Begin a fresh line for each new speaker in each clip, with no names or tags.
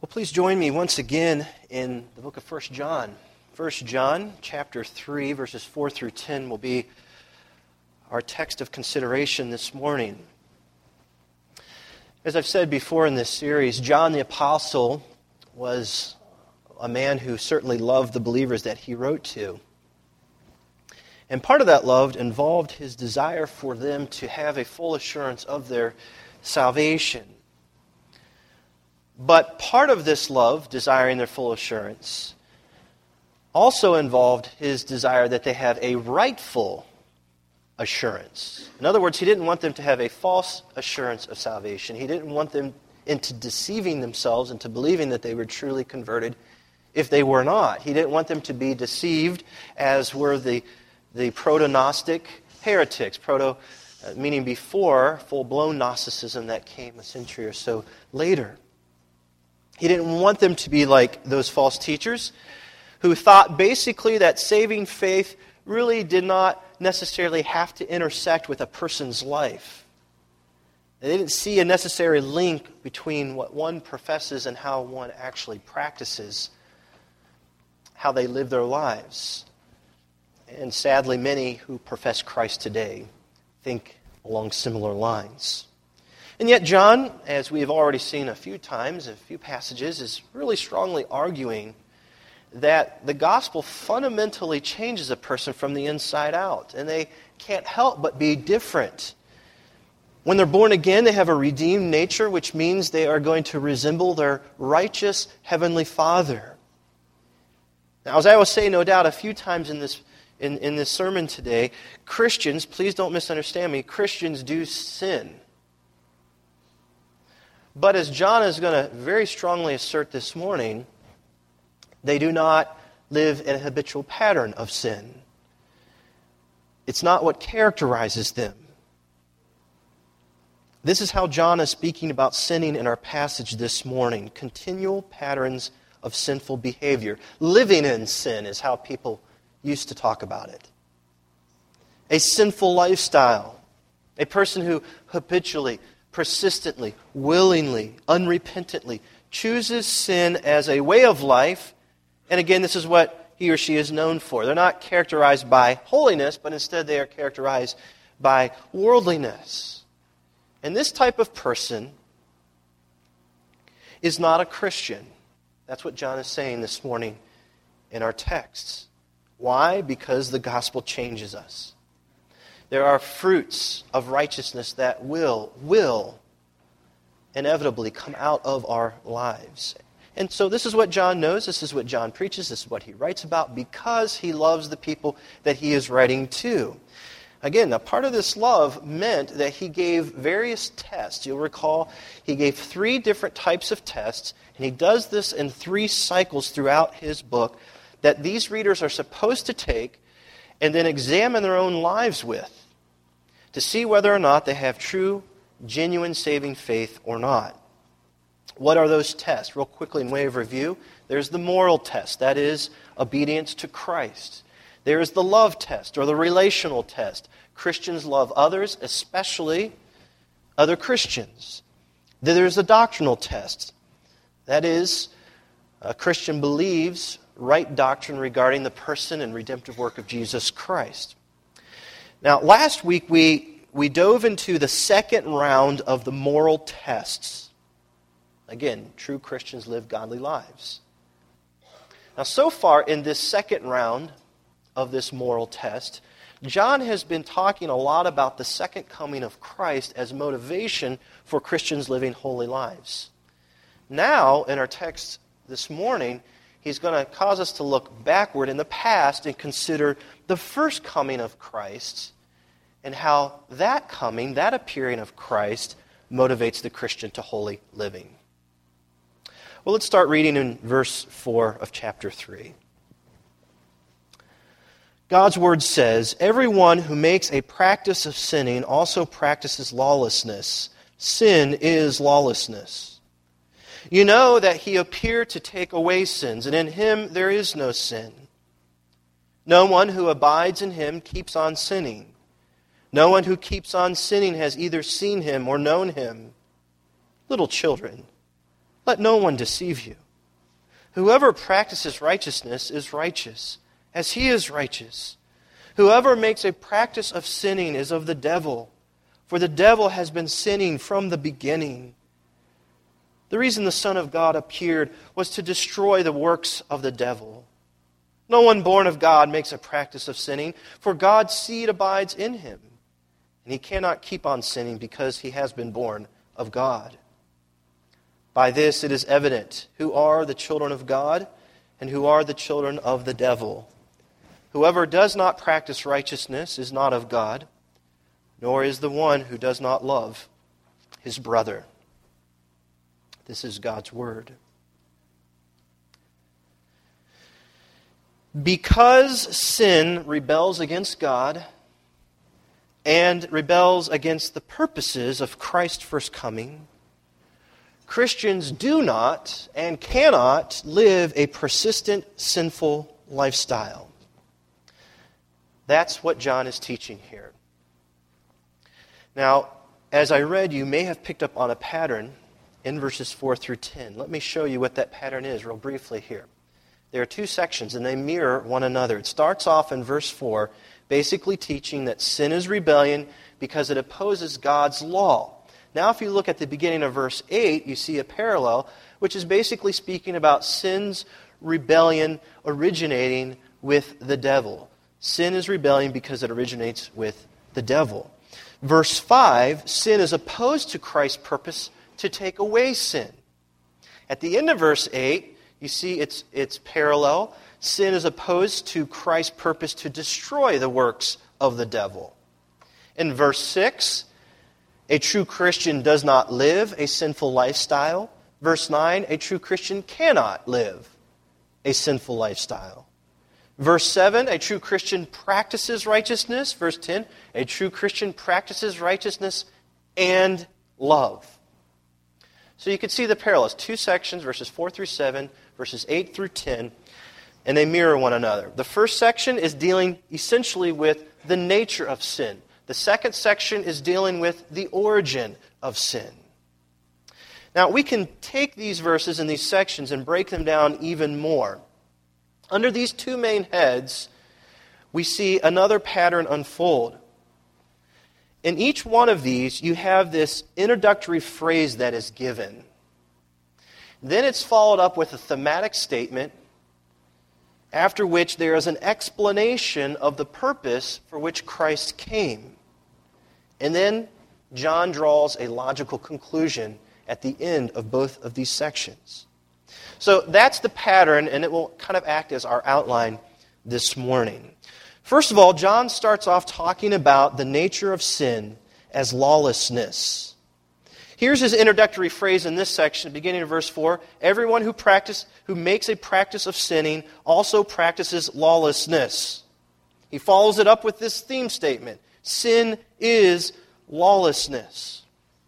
Well, please join me once again in the book of 1 John. 1 John chapter 3, verses 4 through 10 will be our text of consideration this morning. As I've said before in this series, John the Apostle was a man who certainly loved the believers that he wrote to. And part of that love involved his desire for them to have a full assurance of their salvation. But part of this love, desiring their full assurance, also involved his desire that they have a rightful assurance. In other words, he didn't want them to have a false assurance of salvation. He didn't want them into deceiving themselves into believing that they were truly converted if they were not. He didn't want them to be deceived as were the proto-Gnostic heretics, meaning before full-blown Gnosticism that came a century or so later. He didn't want them to be like those false teachers who thought basically that saving faith really did not necessarily have to intersect with a person's life. They didn't see a necessary link between what one professes and how one actually practices, how they live their lives. And sadly, many who profess Christ today think along similar lines. And yet John, as we have already seen a few times, a few passages, is really strongly arguing that the gospel fundamentally changes a person from the inside out, and they can't help but be different. When they're born again, they have a redeemed nature, which means they are going to resemble their righteous heavenly Father. Now, as I will say, no doubt, a few times in this sermon today, Christians, please don't misunderstand me, Christians do sin. But as John is going to very strongly assert this morning, they do not live in a habitual pattern of sin. It's not what characterizes them. This is how John is speaking about sinning in our passage this morning. Continual patterns of sinful behavior. Living in sin is how people used to talk about it. A sinful lifestyle. A person who habitually, persistently, willingly, unrepentantly chooses sin as a way of life. And again, this is what he or she is known for. They're not characterized by holiness, but instead they are characterized by worldliness. And this type of person is not a Christian. That's what John is saying this morning in our texts. Why? Because the gospel changes us. There are fruits of righteousness that will inevitably come out of our lives. And so this is what John knows, this is what John preaches, this is what he writes about, because he loves the people that he is writing to. Again, a part of this love meant that he gave various tests. You'll recall he gave 3 different types of tests, and he does this in 3 cycles throughout his book that these readers are supposed to take and then examine their own lives with to see whether or not they have true, genuine saving faith or not. What are those tests? Real quickly in way of review, there's the moral test, that is, obedience to Christ. There is the love test, or the relational test. Christians love others, especially other Christians. Then there's a doctrinal test. That is, a Christian believes right doctrine regarding the person and redemptive work of Jesus Christ. Now, last week we dove into the second round of the moral tests. Again, true Christians live godly lives. Now, so far in this second round of this moral test, John has been talking a lot about the second coming of Christ as motivation for Christians living holy lives. Now, in our text this morning, he's going to cause us to look backward in the past and consider the first coming of Christ and how that coming, that appearing of Christ, motivates the Christian to holy living. Well, let's start reading in verse 4 of chapter 3. God's word says, "Everyone who makes a practice of sinning also practices lawlessness. Sin is lawlessness. You know that he appeared to take away sins, and in him there is no sin. No one who abides in him keeps on sinning. No one who keeps on sinning has either seen him or known him. Little children, Let no one deceive you. Whoever practices righteousness is righteous, as he is righteous. Whoever makes a practice of sinning is of the devil, for the devil has been sinning from the beginning. The reason the Son of God appeared was to destroy the works of the devil. No one born of God makes a practice of sinning, for God's seed abides in him, and he cannot keep on sinning because he has been born of God. By this it is evident who are the children of God and who are the children of the devil. Whoever does not practice righteousness is not of God, nor is the one who does not love his brother. This is God's word. Because sin rebels against God and rebels against the purposes of Christ's first coming, Christians do not and cannot live a persistent sinful lifestyle. That's what John is teaching here. Now, as I read, you may have picked up on a pattern in verses 4 through 10. Let me show you what that pattern is real briefly here. There are two sections, and they mirror one another. It starts off in verse 4, basically teaching that sin is rebellion because it opposes God's law. Now, if you look at the beginning of verse 8, you see a parallel, which is basically speaking about sin's rebellion originating with the devil. Sin is rebellion because it originates with the devil. Verse 5, sin is opposed to Christ's purpose to take away sin. At the end of verse 8, you see it's parallel. Sin is opposed to Christ's purpose to destroy the works of the devil. In verse 6, a true Christian does not live a sinful lifestyle. Verse 9, a true Christian cannot live a sinful lifestyle. Verse 7, a true Christian practices righteousness. Verse 10, a true Christian practices righteousness and love. So you can see the parallels. Two sections, verses 4 through 7, verses 8 through 10, and they mirror one another. The first section is dealing essentially with the nature of sin. The second section is dealing with the origin of sin. Now, we can take these verses and these sections and break them down even more. Under these two main heads, we see another pattern unfold. In each one of these, you have this introductory phrase that is given. Then it's followed up with a thematic statement, after which there is an explanation of the purpose for which Christ came. And then John draws a logical conclusion at the end of both of these sections. So that's the pattern, and it will kind of act as our outline this morning. First of all, John starts off talking about the nature of sin as lawlessness. Here's his introductory phrase in this section, beginning of verse 4. Everyone who makes a practice of sinning also practices lawlessness. He follows it up with this theme statement. Sin is lawlessness.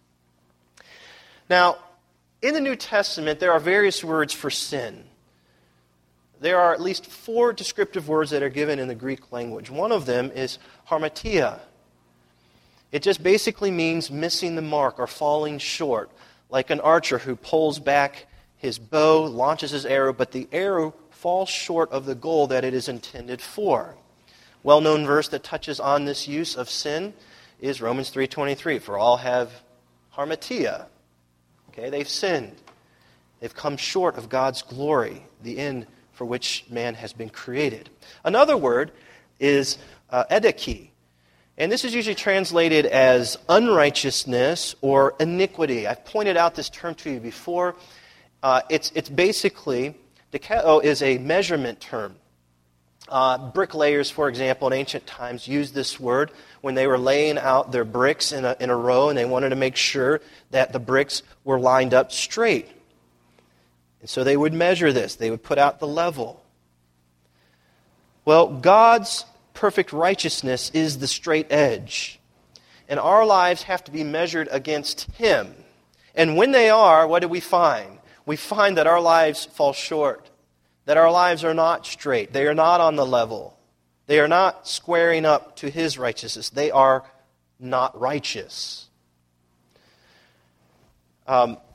Now, in the New Testament, there are various words for sin. There are at least 4 descriptive words that are given in the Greek language. One of them is harmatia. It just basically means missing the mark or falling short, like an archer who pulls back his bow, launches his arrow, but the arrow falls short of the goal that it is intended for. Well-known verse that touches on this use of sin is Romans 3:23. For all have harmatia. Okay, they've sinned. They've come short of God's glory, the end for which man has been created. Another word is edeki. And this is usually translated as unrighteousness or iniquity. I've pointed out this term to you before. It's basically, dekeo is a measurement term. Bricklayers, for example, in ancient times used this word when they were laying out their bricks in a row and they wanted to make sure that the bricks were lined up straight. And so they would measure this. They would put out the level. Well, God's perfect righteousness is the straight edge. And our lives have to be measured against Him. And when they are, what do we find? We find that our lives fall short. That our lives are not straight. They are not on the level. They are not squaring up to His righteousness. They are not righteous.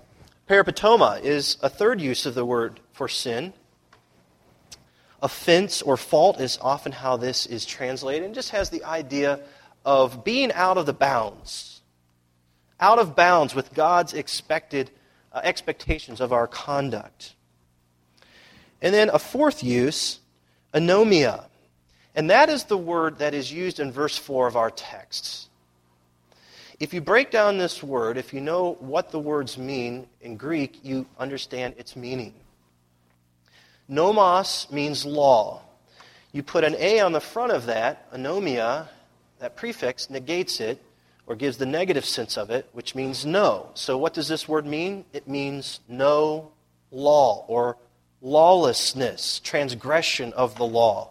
Peripatoma is a third use of the word for sin. Offense or fault is often how this is translated. It just has the idea of being out of the bounds. Out of bounds with God's expectations of our conduct. And then a fourth use, anomia. And that is the word that is used in verse 4 of our texts. If you break down this word, if you know what the words mean in Greek, you understand its meaning. Nomos means law. You put an A on the front of that, anomia, that prefix negates it, or gives the negative sense of it, which means no. So what does this word mean? It means no law, or lawlessness, transgression of the law.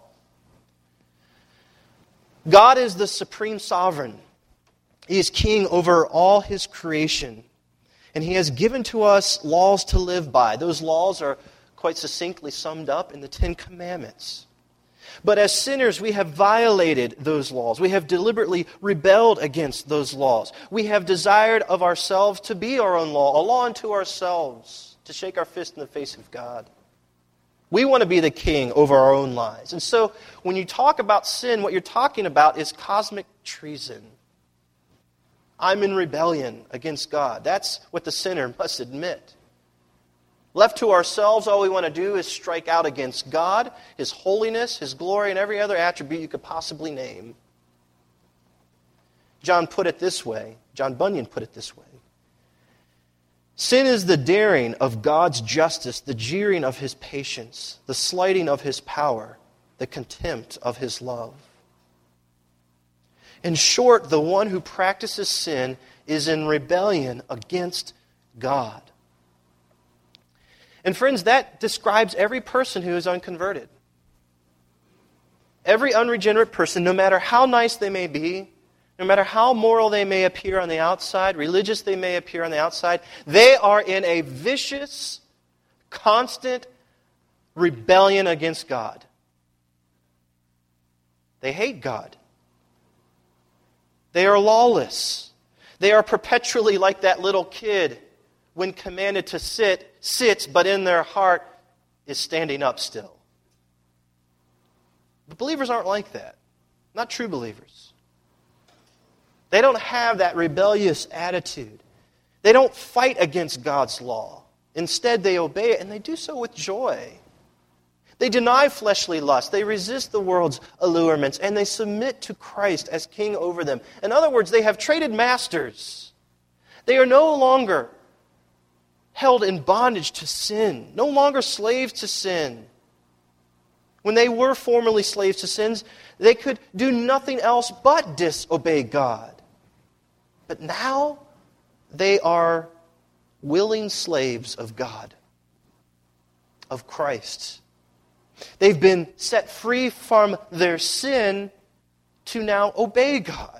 God is the supreme sovereign. He is king over all His creation. And He has given to us laws to live by. Those laws are quite succinctly summed up in the Ten Commandments. But as sinners, we have violated those laws. We have deliberately rebelled against those laws. We have desired of ourselves to be our own law, a law unto ourselves, to shake our fist in the face of God. We want to be the king over our own lives. And so when you talk about sin, what you're talking about is cosmic treason. I'm in rebellion against God. That's what the sinner must admit. Left to ourselves, all we want to do is strike out against God, His holiness, His glory, and every other attribute you could possibly name. John Bunyan put it this way. Sin is the daring of God's justice, the jeering of His patience, the slighting of His power, the contempt of His love. In short, the one who practices sin is in rebellion against God. And friends, that describes every person who is unconverted. Every unregenerate person, no matter how nice they may be, no matter how moral they may appear on the outside, religious they may appear on the outside, they are in a vicious, constant rebellion against God. They hate God. They are lawless. They are perpetually like that little kid when commanded to sit, sits, but in their heart is standing up still. But believers aren't like that. Not true believers. They don't have that rebellious attitude. They don't fight against God's law. Instead, they obey it, and they do so with joy. They deny fleshly lust. They resist the world's allurements, and they submit to Christ as king over them. In other words, they have traded masters. They are no longer held in bondage to sin, no longer slaves to sin. When they were formerly slaves to sins, they could do nothing else but disobey God. But now they are willing slaves of God, of Christ. They've been set free from their sin to now obey God.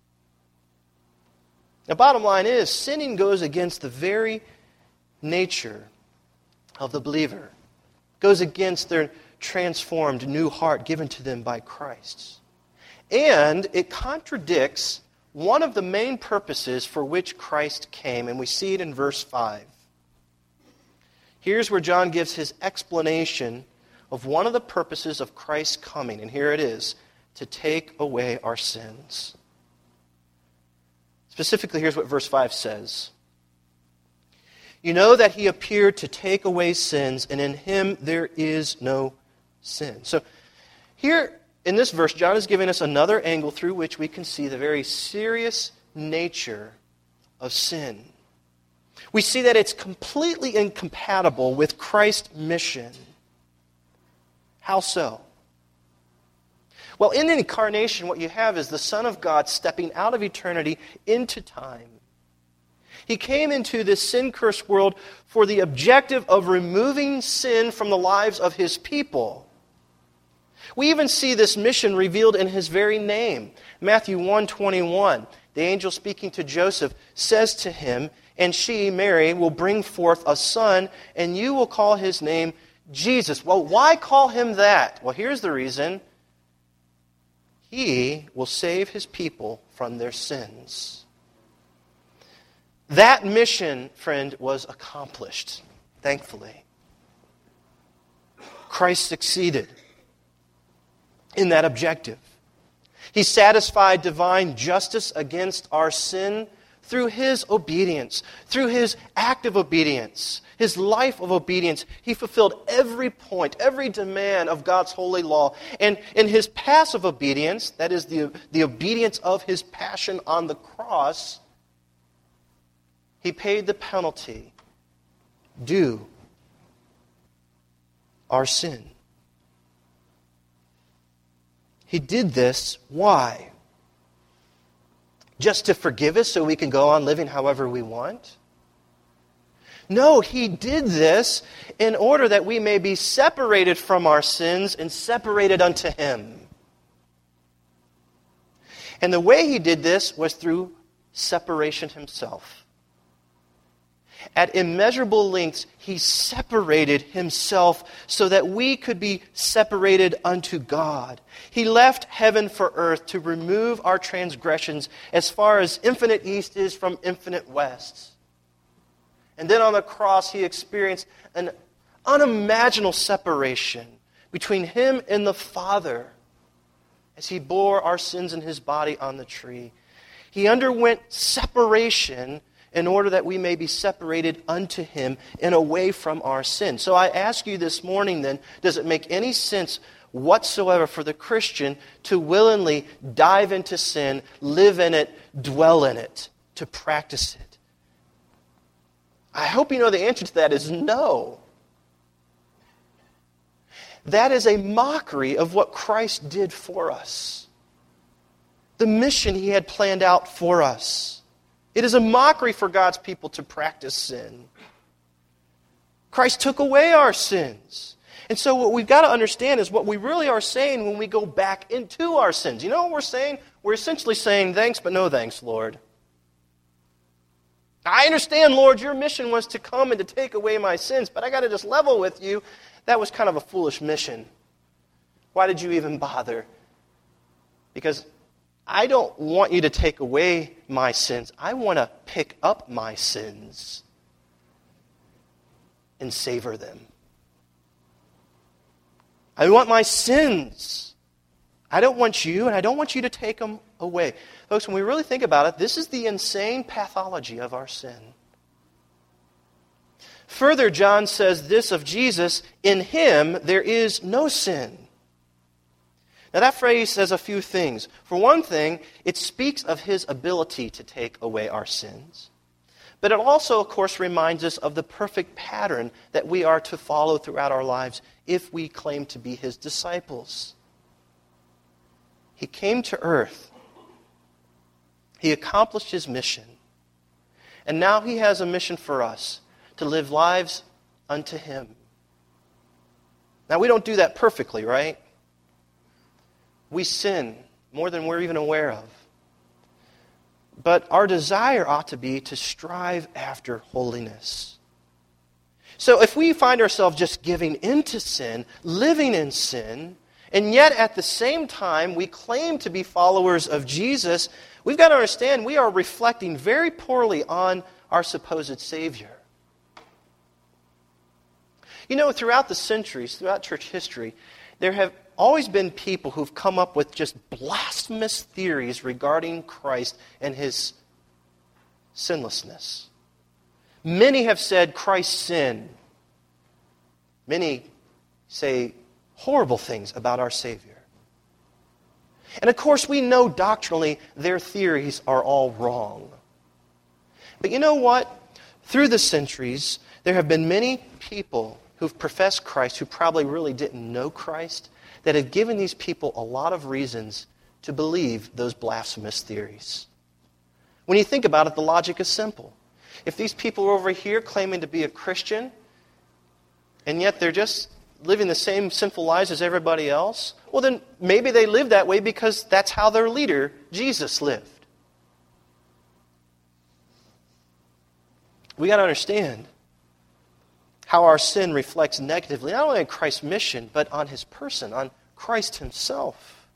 The bottom line is, sinning goes against the very nature of the believer. It goes against their transformed new heart given to them by Christ. And it contradicts one of the main purposes for which Christ came, and we see it in verse 5. Here's where John gives his explanation of one of the purposes of Christ's coming, and here it is, to take away our sins. Specifically, here's what verse 5 says. You know that He appeared to take away sins, and in Him there is no sin. So here in this verse, John is giving us another angle through which we can see the very serious nature of sin. We see that it's completely incompatible with Christ's mission. How so? Well, in the incarnation, what you have is the Son of God stepping out of eternity into time. He came into this sin-cursed world for the objective of removing sin from the lives of His people. We even see this mission revealed in His very name. Matthew 1:21, the angel speaking to Joseph says to him, and she, Mary, will bring forth a son, and you will call his name Jesus. Well, why call him that? Well, here's the reason. He will save His people from their sins. That mission, friend, was accomplished, thankfully. Christ succeeded in that objective. He satisfied divine justice against our sin through His obedience, through His active obedience, His life of obedience. He fulfilled every point, every demand of God's holy law. And in His passive obedience, that is the obedience of His passion on the cross, He paid the penalty due our sin. He did this, why? Just to forgive us so we can go on living however we want? No, He did this in order that we may be separated from our sins and separated unto Him. And the way He did this was through separation Himself. At immeasurable lengths, He separated Himself so that we could be separated unto God. He left heaven for earth to remove our transgressions as far as infinite east is from infinite west. And then on the cross, He experienced an unimaginable separation between Him and the Father as He bore our sins in His body on the tree. He underwent separation in order that we may be separated unto Him and away from our sin. So I ask you this morning then, does it make any sense whatsoever for the Christian to willingly dive into sin, live in it, dwell in it, to practice it? I hope you know the answer to that is no. That is a mockery of what Christ did for us. The mission He had planned out for us. It is a mockery for God's people to practice sin. Christ took away our sins. And so what we've got to understand is what we really are saying when we go back into our sins. You know what we're saying? We're essentially saying, thanks, but no thanks, Lord. I understand, Lord, your mission was to come and to take away my sins, but I got to just level with you. That was kind of a foolish mission. Why did you even bother? Because I don't want you to take away my sins. I want to pick up my sins and savor them. I want my sins. I don't want you, and I don't want you to take them away. Folks, when we really think about it, this is the insane pathology of our sin. Further, John says this of Jesus, in Him there is no sin. Now that phrase says a few things. For one thing, it speaks of His ability to take away our sins. But it also, of course, reminds us of the perfect pattern that we are to follow throughout our lives if we claim to be His disciples. He came to earth. He accomplished His mission. And now He has a mission for us, to live lives unto Him. Now we don't do that perfectly, right? We sin more than we're even aware of. But our desire ought to be to strive after holiness. So if we find ourselves just giving into sin, living in sin, and yet at the same time we claim to be followers of Jesus, we've got to understand we are reflecting very poorly on our supposed Savior. You know, throughout the centuries, throughout church history, there have always been people who've come up with just blasphemous theories regarding Christ and His sinlessness. Many have said Christ sinned. Many say horrible things about our Savior. And of course, we know doctrinally their theories are all wrong. But you know what? Through the centuries, there have been many people who've professed Christ who probably really didn't know Christ, that have given these people a lot of reasons to believe those blasphemous theories. When you think about it, the logic is simple. If these people are over here claiming to be a Christian, and yet they're just living the same sinful lives as everybody else, well then maybe they live that way because that's how their leader, Jesus, lived. We got to understand how our sin reflects negatively, not only on Christ's mission, but on His person, on Christ Himself.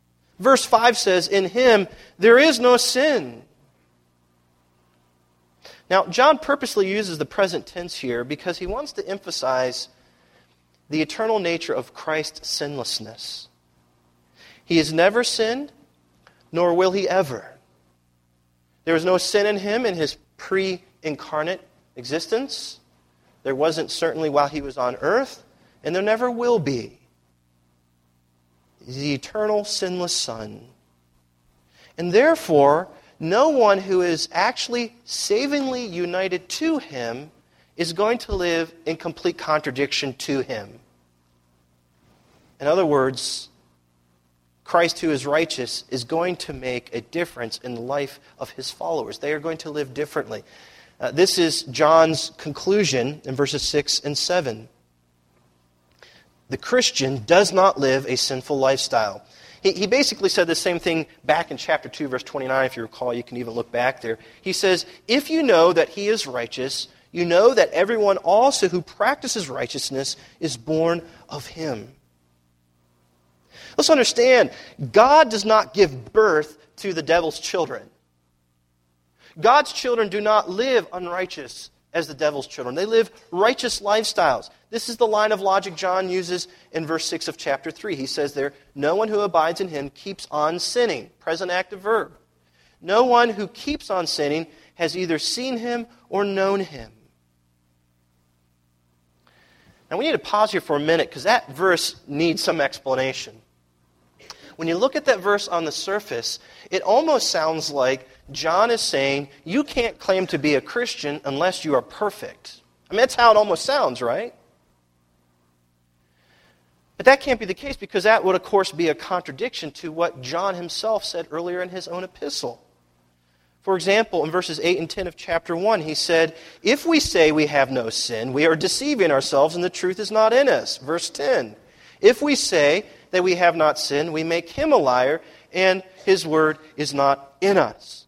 Verse 5 says, in Him there is no sin. Now, John purposely uses the present tense here because he wants to emphasize the eternal nature of Christ's sinlessness. He has never sinned, nor will he ever. There was no sin in him in his pre-incarnate existence. There wasn't certainly while he was on earth, and there never will be. He's the eternal, sinless Son. And therefore, no one who is actually savingly united to him is going to live in complete contradiction to him. In other words, Christ who is righteous is going to make a difference in the life of his followers. They are going to live differently. This is John's conclusion in verses 6 and 7. The Christian does not live a sinful lifestyle. He basically said the same thing back in chapter 2, verse 29, if you recall. You can even look back there. He says, if you know that he is righteous, you know that everyone also who practices righteousness is born of him. Let's understand, God does not give birth to the devil's children. God's children do not live unrighteous as the devil's children. They live righteous lifestyles. This is the line of logic John uses in verse 6 of chapter 3. He says there, no one who abides in him keeps on sinning. Present active verb. No one who keeps on sinning has either seen him or known him. Now we need to pause here for a minute because that verse needs some explanation. When you look at that verse on the surface, it almost sounds like John is saying, you can't claim to be a Christian unless you are perfect. I mean, that's how it almost sounds, right? But that can't be the case because that would, of course, be a contradiction to what John himself said earlier in his own epistle. For example, in verses 8 and 10 of chapter 1, he said, if we say we have no sin, we are deceiving ourselves and the truth is not in us. Verse 10, if we say that we have not sinned, we make him a liar, and his word is not in us.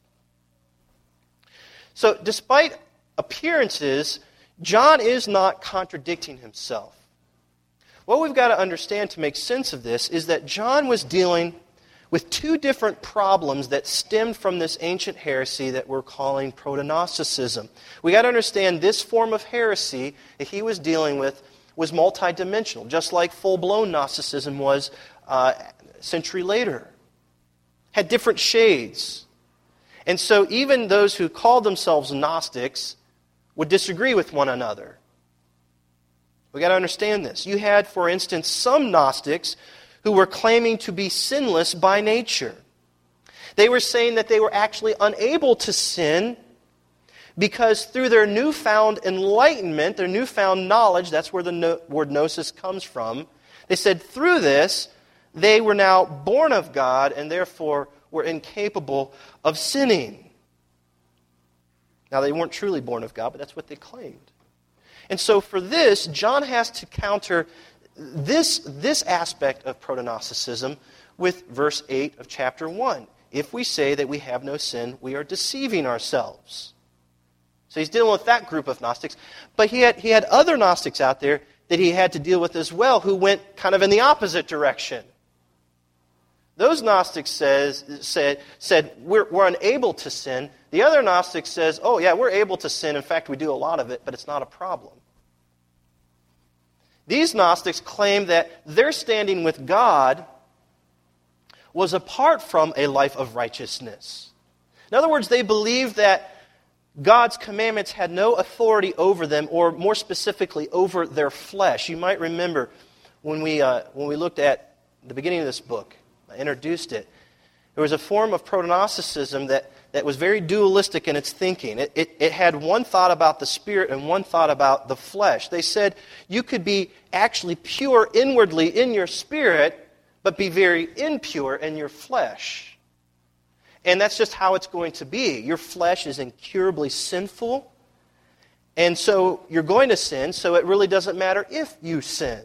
So, despite appearances, John is not contradicting himself. What we've got to understand to make sense of this is that John was dealing with two different problems that stemmed from this ancient heresy that we're calling proto-Gnosticism. We've got to understand this form of heresy that he was dealing with was multidimensional, just like full-blown Gnosticism was a century later. Had different shades. And so even those who called themselves Gnostics would disagree with one another. We've got to understand this. You had, for instance, some Gnostics who were claiming to be sinless by nature. They were saying that they were actually unable to sin because through their newfound enlightenment, their newfound knowledge, that's where the word gnosis comes from, they said through this, they were now born of God and therefore were incapable of sinning. Now, they weren't truly born of God, but that's what they claimed. And so for this, John has to counter this aspect of proto-Gnosticism with verse 8 of chapter 1. If we say that we have no sin, we are deceiving ourselves. So he's dealing with that group of Gnostics. But he had other Gnostics out there that he had to deal with as well who went kind of in the opposite direction. Those Gnostics said we're unable to sin. The other Gnostic says, oh yeah, we're able to sin. In fact, we do a lot of it, but it's not a problem. These Gnostics claim that their standing with God was apart from a life of righteousness. In other words, they believed that God's commandments had no authority over them, or more specifically, over their flesh. You might remember when we looked at the beginning of this book, I introduced it. There was a form of proto-Gnosticism that was very dualistic in its thinking. It had one thought about the spirit and one thought about the flesh. They said you could be actually pure inwardly in your spirit, but be very impure in your flesh. And that's just how it's going to be. Your flesh is incurably sinful, and so you're going to sin, so it really doesn't matter if you sin.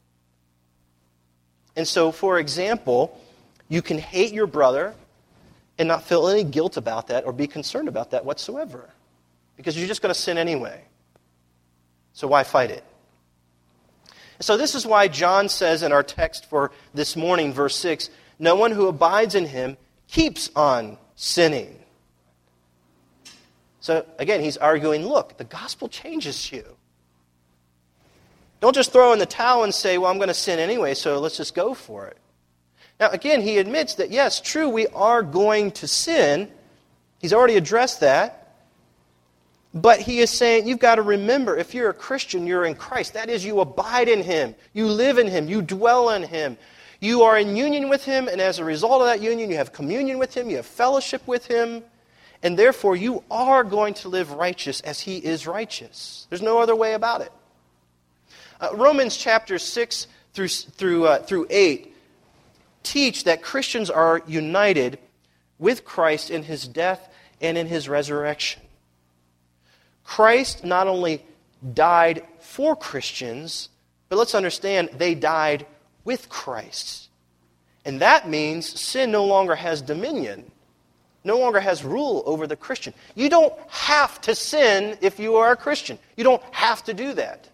And so, for example, you can hate your brother and not feel any guilt about that or be concerned about that whatsoever, because you're just going to sin anyway. So why fight it? So this is why John says in our text for this morning, verse 6, no one who abides in him keeps on sinning. So again, he's arguing, look, the gospel changes you. Don't just throw in the towel and say, well, I'm going to sin anyway, so let's just go for it. Now, again, he admits that, yes, true, we are going to sin. He's already addressed that. But he is saying, you've got to remember, if you're a Christian, you're in Christ. That is, you abide in Him. You live in Him. You dwell in Him. You are in union with Him, and as a result of that union, you have communion with Him. You have fellowship with Him. And therefore, you are going to live righteous as He is righteous. There's no other way about it. Romans chapters 6 through 8 teach that Christians are united with Christ in His death and in His resurrection. Christ not only died for Christians, but let's understand, they died with Christ. And that means sin no longer has dominion, no longer has rule over the Christian. You don't have to sin if you are a Christian. You don't have to do that.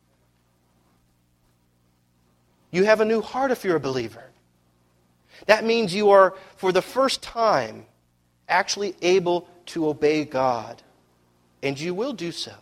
You have a new heart if you're a believer. That means you are, for the first time, actually able to obey God. And you will do so.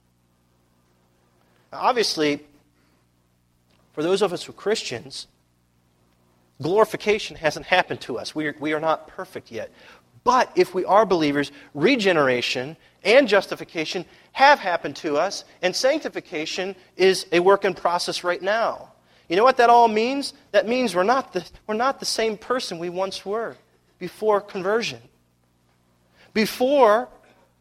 Now, obviously, for those of us who are Christians, glorification hasn't happened to us. We are not perfect yet. But if we are believers, regeneration and justification have happened to us, and sanctification is a work in process right now. You know what that all means? That means we're not the same person we once were before conversion. Before,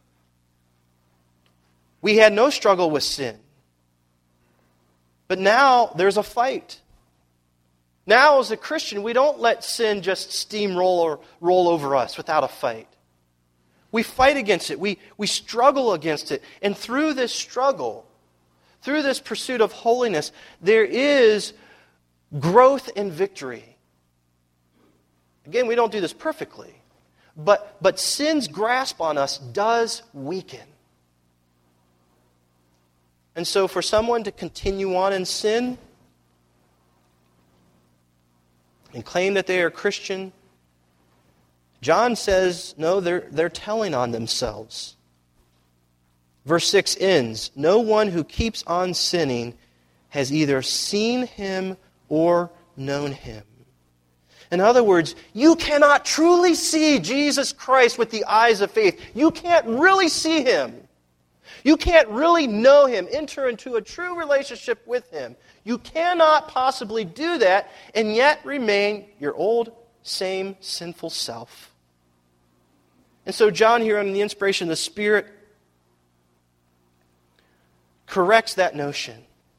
we had no struggle with sin. But now there's a fight. Now as a Christian, we don't let sin just steamroll or roll over us without a fight. We fight against it. We struggle against it. And through this struggle, through this pursuit of holiness, there is growth and victory. Again, we don't do this perfectly. But sin's grasp on us does weaken. And so for someone to continue on in sin and claim that they are Christian, John says, no, they're telling on themselves. Verse 6 ends, no one who keeps on sinning has either seen Him or known Him. In other words, you cannot truly see Jesus Christ with the eyes of faith. You can't really see Him. You can't really know Him, enter into a true relationship with Him. You cannot possibly do that and yet remain your old, same sinful self. And so John here, under the inspiration of the Spirit, corrects that notion.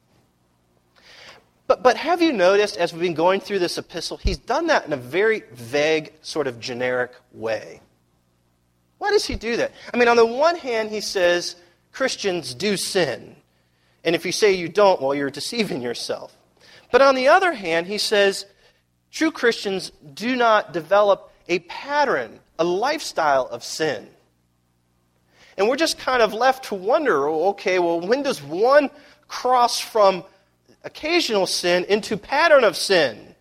But have you noticed, as we've been going through this epistle, he's done that in a very vague, sort of generic way. Why does he do that? I mean, on the one hand, he says, Christians do sin. And if you say you don't, well, you're deceiving yourself. But on the other hand, he says, true Christians do not develop a pattern, a lifestyle of sin. And we're just kind of left to wonder, okay, well, when does one cross from occasional sin into pattern of sin?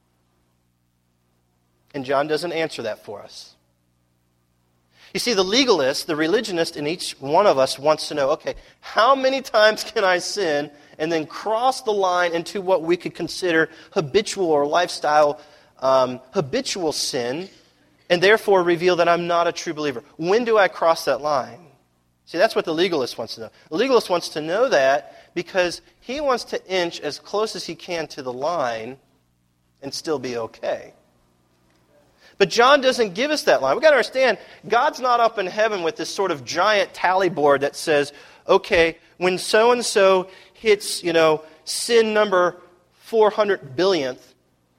And John doesn't answer that for us. You see, the legalist, the religionist in each one of us wants to know, okay, how many times can I sin and then cross the line into what we could consider habitual or lifestyle habitual sin, and therefore reveal that I'm not a true believer? When do I cross that line? See, that's what the legalist wants to know. The legalist wants to know that because he wants to inch as close as he can to the line and still be okay. But John doesn't give us that line. We've got to understand, God's not up in heaven with this sort of giant tally board that says, okay, when so-and-so hits, sin number 400 billionth,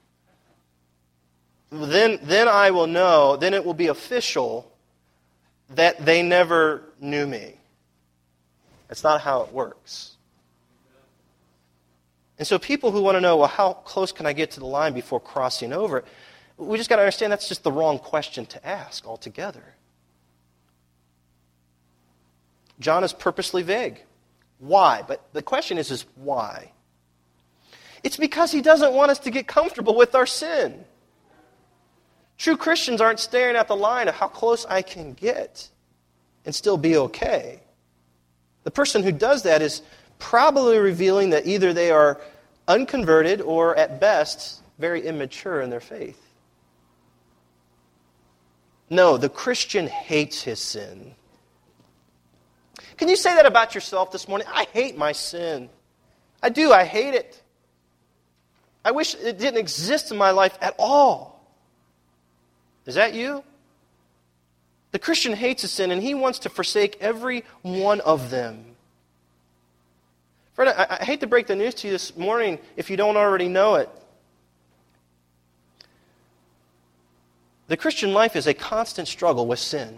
then I will know, then it will be official that they never knew me. That's not how it works. And so people who want to know, well, how close can I get to the line before crossing over it? We just got to understand that's just the wrong question to ask altogether. John is purposely vague. Why? But the question is why? It's because he doesn't want us to get comfortable with our sin. True Christians aren't staring at the line of how close I can get. and still be okay. The person who does that is probably revealing that either they are unconverted or, at best, very immature in their faith. No, the Christian hates his sin. Can you say that about yourself this morning? I hate my sin. I do. I hate it. I wish it didn't exist in my life at all. Is that you? The Christian hates his sin, and he wants to forsake every one of them. Friend, I hate to break the news to you this morning if you don't already know it. The Christian life is a constant struggle with sin.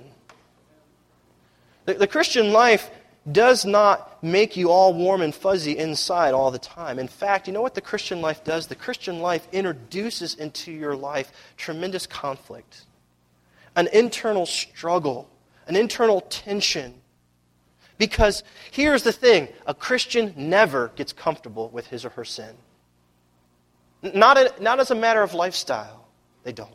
The Christian life does not make you all warm and fuzzy inside all the time. In fact, you know what the Christian life does? The Christian life introduces into your life tremendous conflict, an internal struggle, an internal tension. Because here's the thing, a Christian never gets comfortable with his or her sin. Not as a matter of lifestyle. They don't.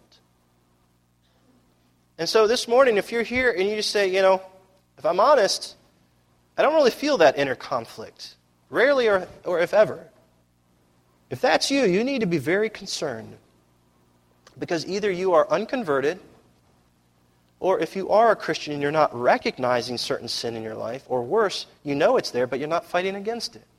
And so this morning, if you're here and you just say, if I'm honest, I don't really feel that inner conflict. Rarely or if ever. If that's you, you need to be very concerned. Because either you are unconverted, or if you are a Christian and you're not recognizing certain sin in your life, or worse, you know it's there, but you're not fighting against it.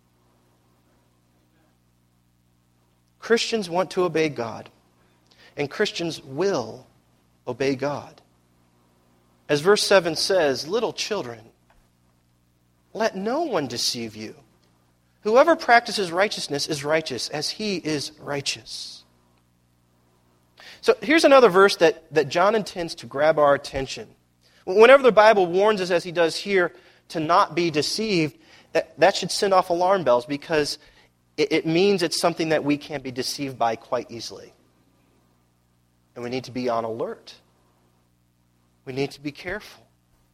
Christians want to obey God, and Christians will obey God. As verse 7 says, little children, let no one deceive you. Whoever practices righteousness is righteous, as he is righteous. So here's another verse that John intends to grab our attention. Whenever the Bible warns us, as he does here, to not be deceived, that should send off alarm bells, because it means it's something that we can be deceived by quite easily. And we need to be on alert. We need to be careful.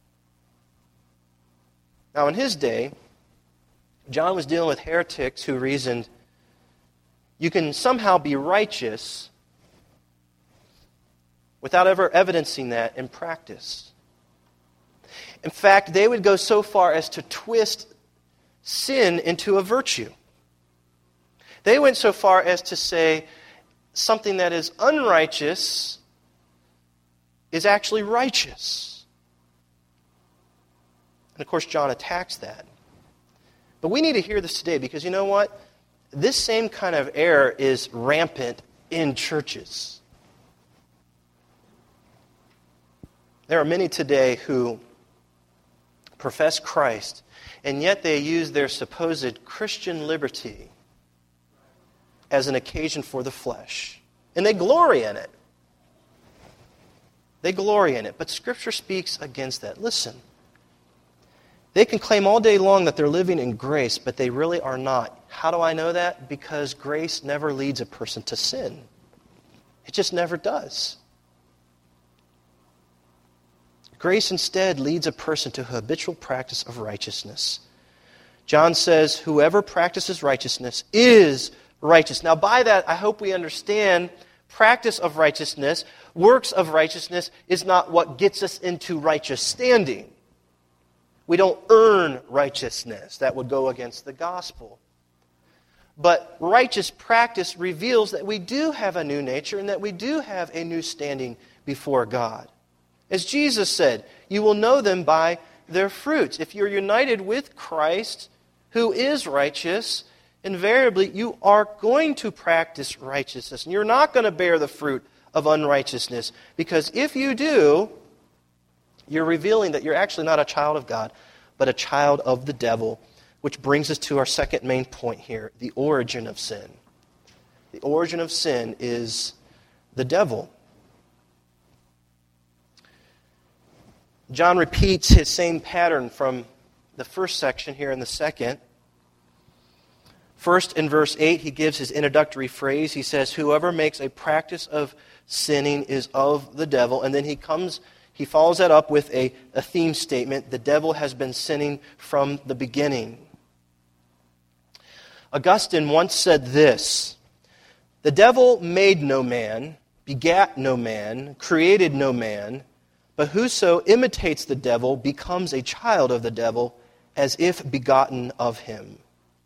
Now, in his day, John was dealing with heretics who reasoned you can somehow be righteous without ever evidencing that in practice. In fact, they would go so far as to twist sin into a virtue. They went so far as to say something that is unrighteous is actually righteous. And of course, John attacks that. But we need to hear this today, because you know what? This same kind of error is rampant in churches. There are many today who profess Christ, and yet they use their supposed Christian liberty as an occasion for the flesh. And they glory in it. They glory in it. But Scripture speaks against that. Listen. They can claim all day long that they're living in grace, but they really are not. How do I know that? Because grace never leads a person to sin. It just never does. Grace instead leads a person to a habitual practice of righteousness. John says, whoever practices righteousness is righteous. Now, by that, I hope we understand practice of righteousness, works of righteousness, is not what gets us into righteous standing. We don't earn righteousness. That would go against the gospel. But righteous practice reveals that we do have a new nature and that we do have a new standing before God. As Jesus said, you will know them by their fruits. If you're united with Christ, who is righteous, invariably you are going to practice righteousness. And you're not going to bear the fruit of unrighteousness. Because if you do, you're revealing that you're actually not a child of God, but a child of the devil, which brings us to our second main point here, the origin of sin. The origin of sin is the devil. John repeats his same pattern from the first section here in the second. First, in verse 8, he gives his introductory phrase. He says, whoever makes a practice of sinning is of the devil. And then he follows that up with a theme statement. The devil has been sinning from the beginning. Augustine once said this, the devil made no man, begat no man, created no man, But whoso imitates the devil becomes a child of the devil, as if begotten of him.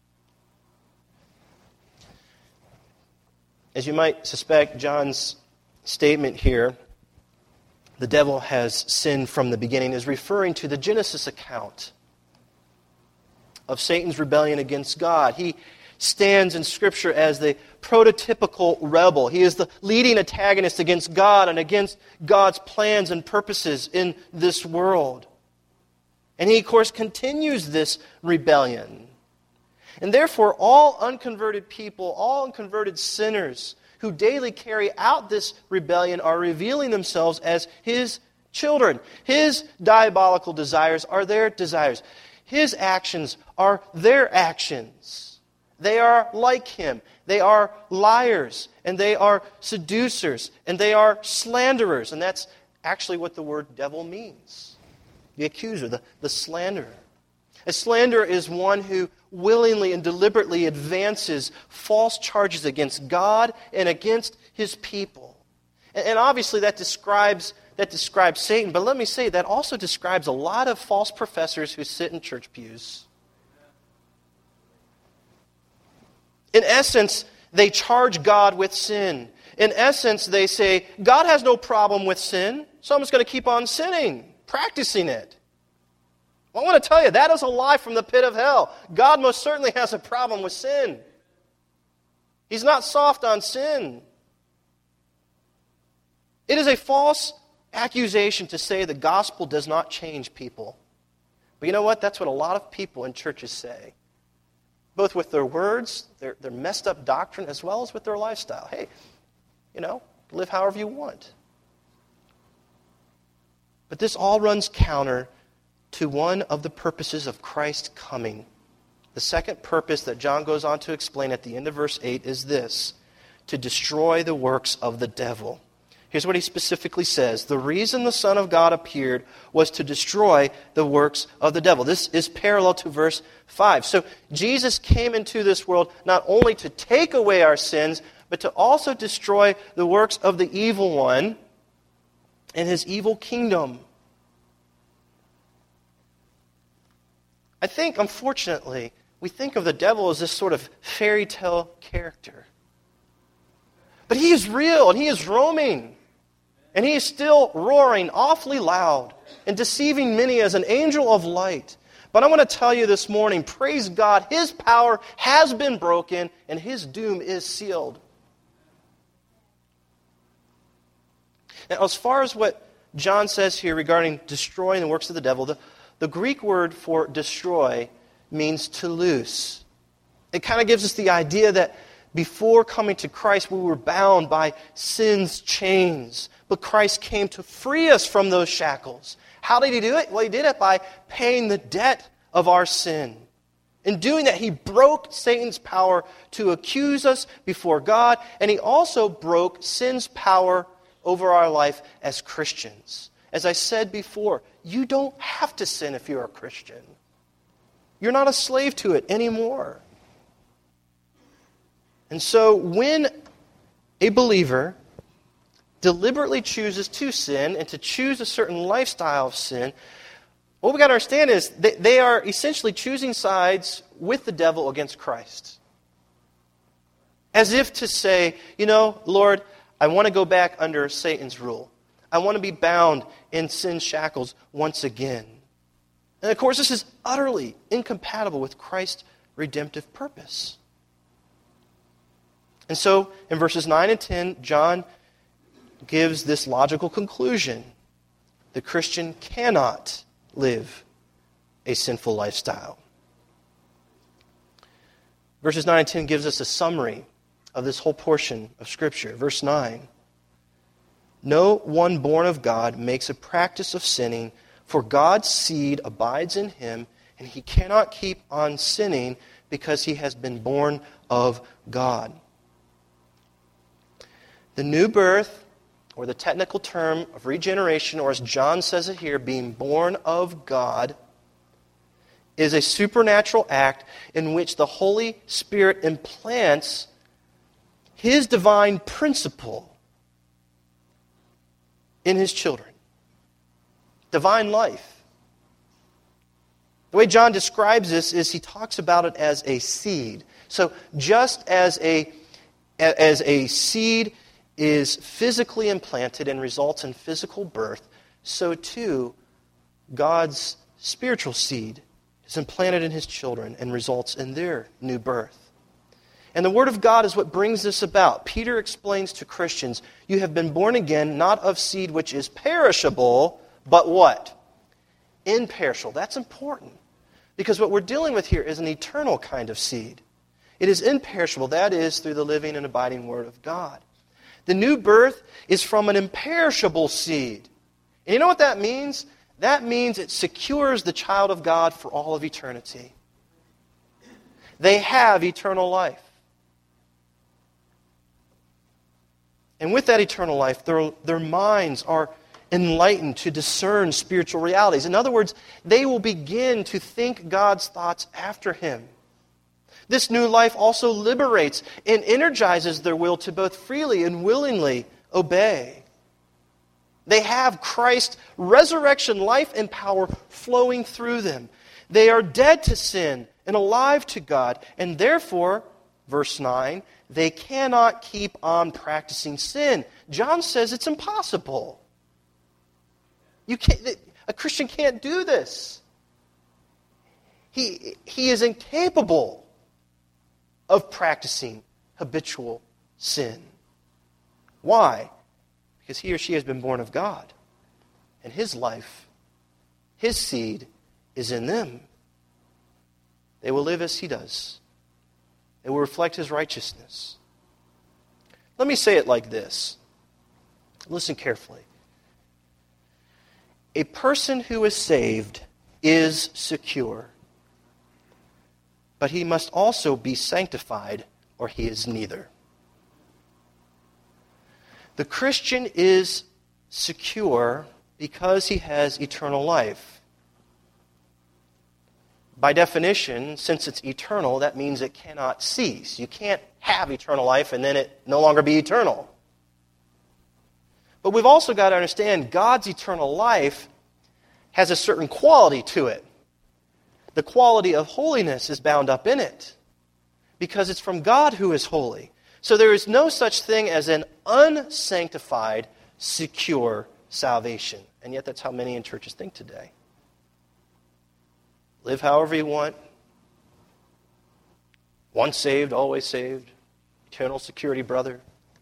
As you might suspect, John's statement here, the devil has sinned from the beginning, is referring to the Genesis account of Satan's rebellion against God. He stands in Scripture as the prototypical rebel. He is the leading antagonist against God and against God's plans and purposes in this world. And he, of course, continues this rebellion. And therefore, all unconverted people, all unconverted sinners who daily carry out this rebellion are revealing themselves as his children. His diabolical desires are their desires. His actions are their actions. They are like him. They are liars, and they are seducers, and they are slanderers. And that's actually what the word devil means. The accuser, the slanderer. A slanderer is one who willingly and deliberately advances false charges against God and against his people. And obviously that describes Satan. But let me say, that also describes a lot of false professors who sit in church pews. In essence, they charge God with sin. In essence, they say, God has no problem with sin, so I'm just going to keep on sinning, practicing it. Well, I want to tell you, that is a lie from the pit of hell. God most certainly has a problem with sin. He's not soft on sin. It is a false accusation to say the gospel does not change people. But you know what? That's what a lot of people in churches say. Both with their words, their messed up doctrine, as well as with their lifestyle. Hey, live however you want. But this all runs counter to one of the purposes of Christ's coming. The second purpose that John goes on to explain at the end of verse 8 is this: to destroy the works of the devil. Here's what he specifically says. The reason the Son of God appeared was to destroy the works of the devil. This is parallel to verse 5. So Jesus came into this world not only to take away our sins, but to also destroy the works of the evil one and his evil kingdom. I think, unfortunately, we think of the devil as this sort of fairy tale character. But he is real, and he is roaming. And he is still roaring awfully loud and deceiving many as an angel of light. But I want to tell you this morning, praise God, his power has been broken and his doom is sealed. Now, as far as what John says here regarding destroying the works of the devil, the Greek word for destroy means to loose. It kind of gives us the idea that before coming to Christ, we were bound by sin's chains. But Christ came to free us from those shackles. How did he do it? Well, he did it by paying the debt of our sin. In doing that, he broke Satan's power to accuse us before God, and he also broke sin's power over our life as Christians. As I said before, you don't have to sin if you're a Christian. You're not a slave to it anymore. And so when a believer deliberately chooses to sin and to choose a certain lifestyle of sin, what we've got to understand is they are essentially choosing sides with the devil against Christ. As if to say, Lord, I want to go back under Satan's rule. I want to be bound in sin's shackles once again. And of course, this is utterly incompatible with Christ's redemptive purpose. And so, in verses 9 and 10, John gives this logical conclusion. The Christian cannot live a sinful lifestyle. Verses 9 and 10 gives us a summary of this whole portion of Scripture. Verse 9, no one born of God makes a practice of sinning, for God's seed abides in him, and he cannot keep on sinning because he has been born of God. The new birth, or the technical term of regeneration, or as John says it here, being born of God, is a supernatural act in which the Holy Spirit implants his divine principle in his children. divine life. The way John describes this is he talks about it as a seed. So just as a seed is physically implanted and results in physical birth, so too God's spiritual seed is implanted in His children and results in their new birth. And the Word of God is what brings this about. Peter explains to Christians, you have been born again, not of seed which is perishable, but what? Imperishable. That's important. Because what we're dealing with here is an eternal kind of seed. It is imperishable. That is through the living and abiding Word of God. The new birth is from an imperishable seed. And you know what that means? That means it secures the child of God for all of eternity. They have eternal life. And with that eternal life, their minds are enlightened to discern spiritual realities. In other words, they will begin to think God's thoughts after Him. This new life also liberates and energizes their will to both freely and willingly obey. They have Christ's resurrection life and power flowing through them. They are dead to sin and alive to God, and therefore, verse 9, they cannot keep on practicing sin. John says it's impossible. A Christian can't do this. He is incapable of practicing habitual sin. Why? Because he or she has been born of God. And His life, His seed, is in them. They will live as He does. They will reflect His righteousness. Let me say it like this. Listen carefully. A person who is saved is secure, but he must also be sanctified, or he is neither. The Christian is secure because he has eternal life. By definition, since it's eternal, that means it cannot cease. You can't have eternal life and then it no longer be eternal. But we've also got to understand God's eternal life has a certain quality to it. The quality of holiness is bound up in it because it's from God who is holy. So there is no such thing as an unsanctified, secure salvation. And yet that's how many in churches think today. Live however you want. Once saved, always saved. Eternal security, brother.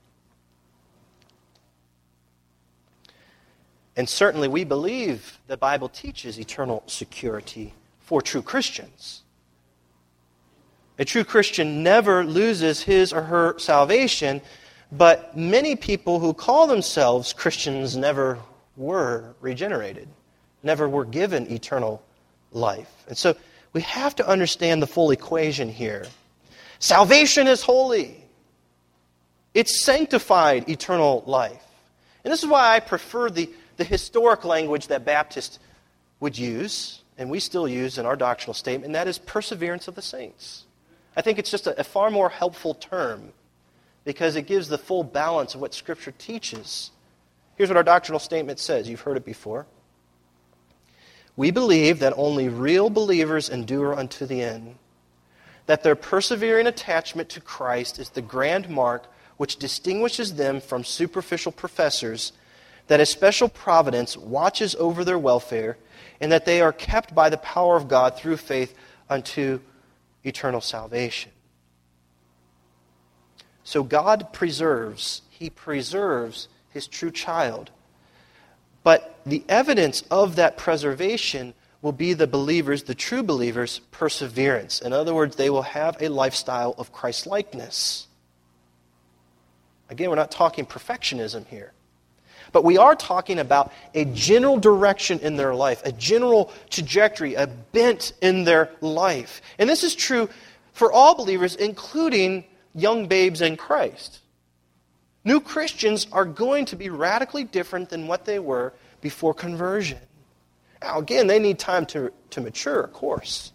And certainly we believe the Bible teaches eternal security for true Christians. A true Christian never loses his or her salvation, but many people who call themselves Christians never were regenerated, never were given eternal life. And so we have to understand the full equation here. Salvation is holy. It's sanctified eternal life. And this is why I prefer the historic language that Baptists would use, and we still use in our doctrinal statement, and that is perseverance of the saints. I think it's just a far more helpful term because it gives the full balance of what Scripture teaches. Here's what our doctrinal statement says. You've heard it before. We believe that only real believers endure unto the end, that their persevering attachment to Christ is the grand mark which distinguishes them from superficial professors, that a special providence watches over their welfare, and that they are kept by the power of God through faith unto eternal salvation. So God preserves, He preserves His true child. But the evidence of that preservation will be the believers, the true believers' perseverance. In other words, they will have a lifestyle of Christ-likeness. Again, we're not talking perfectionism here. But we are talking about a general direction in their life, a general trajectory, a bent in their life. And this is true for all believers, including young babes in Christ. New Christians are going to be radically different than what they were before conversion. Now, again, they need time to mature, of course.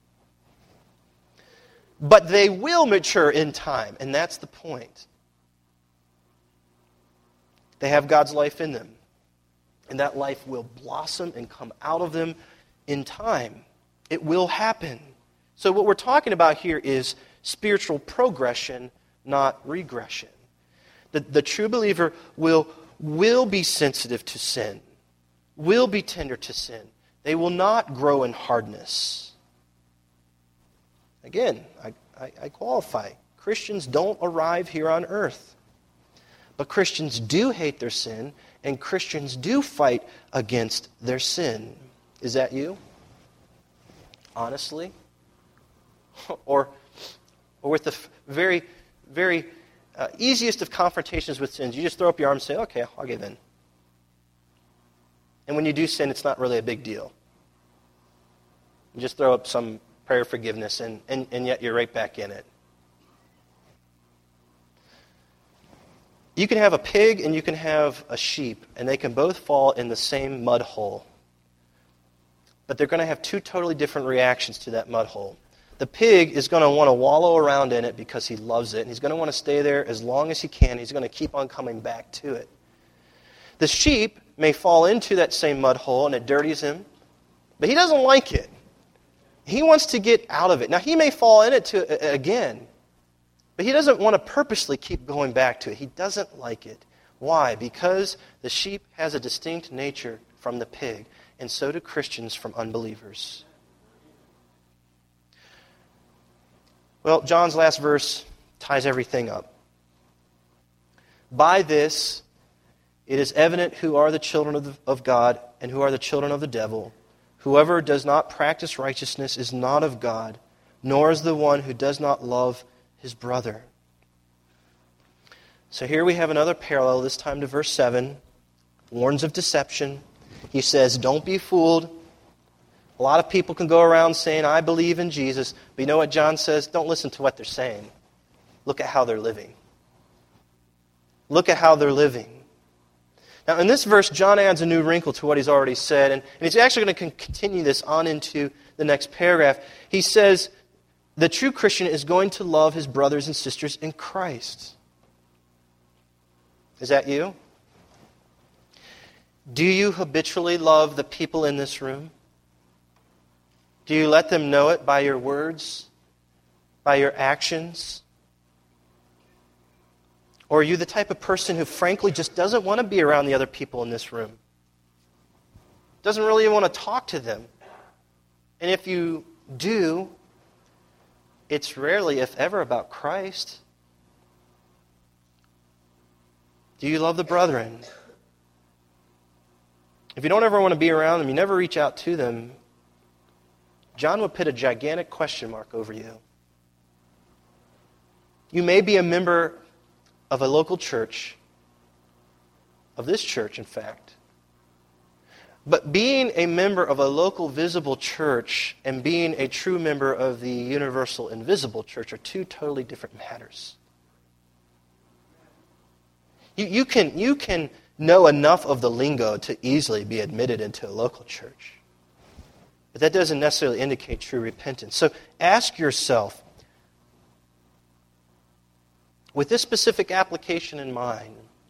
But they will mature in time, and that's the point. They have God's life in them. And that life will blossom and come out of them in time. It will happen. So what we're talking about here is spiritual progression, not regression. The true believer will be sensitive to sin, will be tender to sin. They will not grow in hardness. Again, I qualify. Christians don't arrive here on earth. But Christians do hate their sin, and Christians do fight against their sin. Is that you? Honestly? Or with the very, very easiest of confrontations with sins, you just throw up your arms and say, okay, I'll give in. And when you do sin, it's not really a big deal. You just throw up some prayer of forgiveness, and yet you're right back in it. You can have a pig and you can have a sheep, and they can both fall in the same mud hole. But they're going to have two totally different reactions to that mud hole. The pig is going to want to wallow around in it because he loves it, and he's going to want to stay there as long as he can. He's going to keep on coming back to it. The sheep may fall into that same mud hole, and it dirties him, but he doesn't like it. He wants to get out of it. Now, he may fall in it again, but he doesn't want to purposely keep going back to it. He doesn't like it. Why? Because the sheep has a distinct nature from the pig, and so do Christians from unbelievers. Well, John's last verse ties everything up. By this, it is evident who are the children of God and who are the children of the devil. Whoever does not practice righteousness is not of God, nor is the one who does not love his brother. So here we have another parallel, this time to verse 7. Warns of deception. He says, don't be fooled. A lot of people can go around saying, I believe in Jesus. But you know what John says? Don't listen to what they're saying. Look at how they're living. Look at how they're living. Now, in this verse, John adds a new wrinkle to what he's already said, and he's actually going to continue this on into the next paragraph. He says, the true Christian is going to love his brothers and sisters in Christ. Is that you? Do you habitually love the people in this room? Do you let them know it by your words, by your actions? Or are you the type of person who frankly just doesn't want to be around the other people in this room? Doesn't really want to talk to them? And if you do, it's rarely, if ever, about Christ. Do you love the brethren? If you don't ever want to be around them, you never reach out to them, John would put a gigantic question mark over you. You may be a member of a local church, of this church, in fact. But being a member of a local visible church and being a true member of the universal invisible church are two totally different matters. You can know enough of the lingo to easily be admitted into a local church. But that doesn't necessarily indicate true repentance. So ask yourself, with this specific application in mind,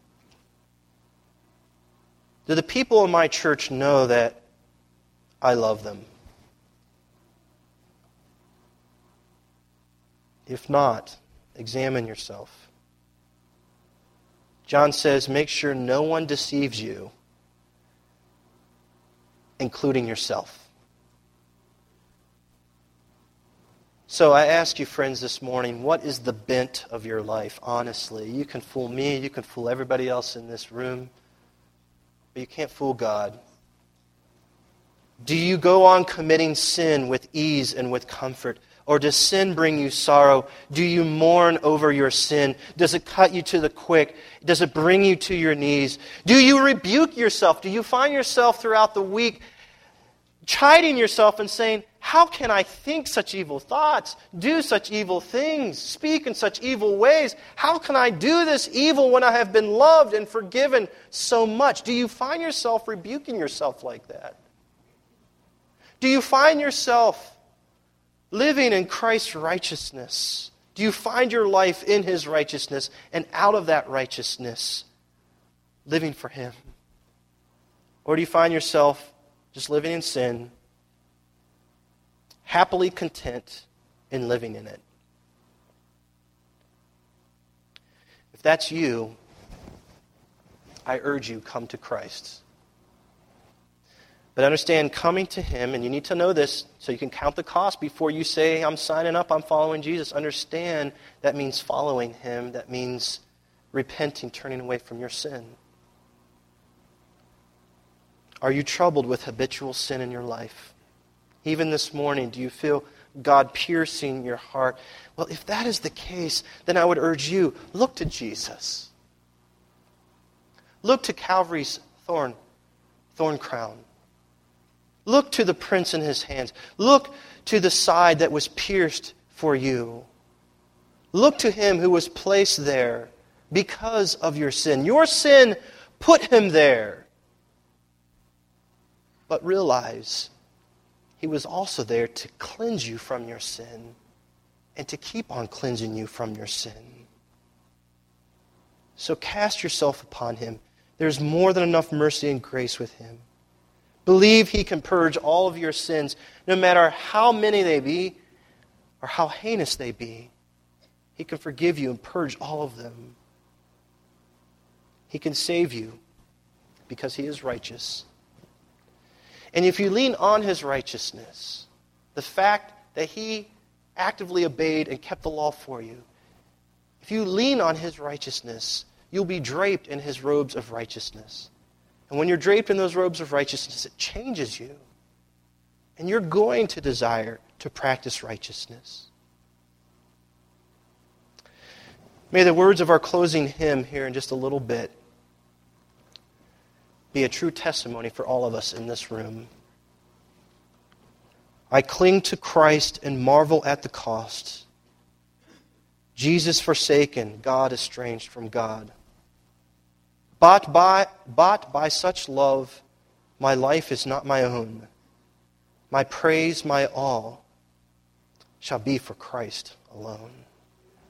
do the people in my church know that I love them? If not, examine yourself. John says, make sure no one deceives you, including yourself. So I ask you, friends, this morning, what is the bent of your life, honestly? You can fool me, you can fool everybody else in this room, but you can't fool God. Do you go on committing sin with ease and with comfort? Or does sin bring you sorrow? Do you mourn over your sin? Does it cut you to the quick? Does it bring you to your knees? Do you rebuke yourself? Do you find yourself throughout the week chiding yourself and saying, how can I think such evil thoughts, do such evil things, speak in such evil ways? How can I do this evil when I have been loved and forgiven so much? Do you find yourself rebuking yourself like that? Do you find yourself living in Christ's righteousness? Do you find your life in His righteousness and out of that righteousness, living for Him? Or do you find yourself just living in sin, happily content in living in it? If that's you, I urge you, come to Christ. But understand, coming to Him, and you need to know this so you can count the cost before you say, I'm signing up, I'm following Jesus. Understand that means following Him. That means repenting, turning away from your sin. Are you troubled with habitual sin in your life? Even this morning, do you feel God piercing your heart? Well, if that is the case, then I would urge you, look to Jesus. Look to Calvary's thorn crown. Look to the prints in His hands. Look to the side that was pierced for you. Look to Him who was placed there because of your sin. Your sin put Him there. But realize He was also there to cleanse you from your sin and to keep on cleansing you from your sin. So cast yourself upon Him. There's more than enough mercy and grace with Him. Believe He can purge all of your sins, no matter how many they be or how heinous they be. He can forgive you and purge all of them. He can save you because He is righteous. And if you lean on His righteousness, the fact that He actively obeyed and kept the law for you, if you lean on His righteousness, you'll be draped in His robes of righteousness. And when you're draped in those robes of righteousness, it changes you. And you're going to desire to practice righteousness. May the words of our closing hymn here in just a little bit be a true testimony for all of us in this room. I cling to Christ and marvel at the cost. Jesus forsaken, God estranged from God. Bought by such love, my life is not my own. My praise, my all, shall be for Christ alone.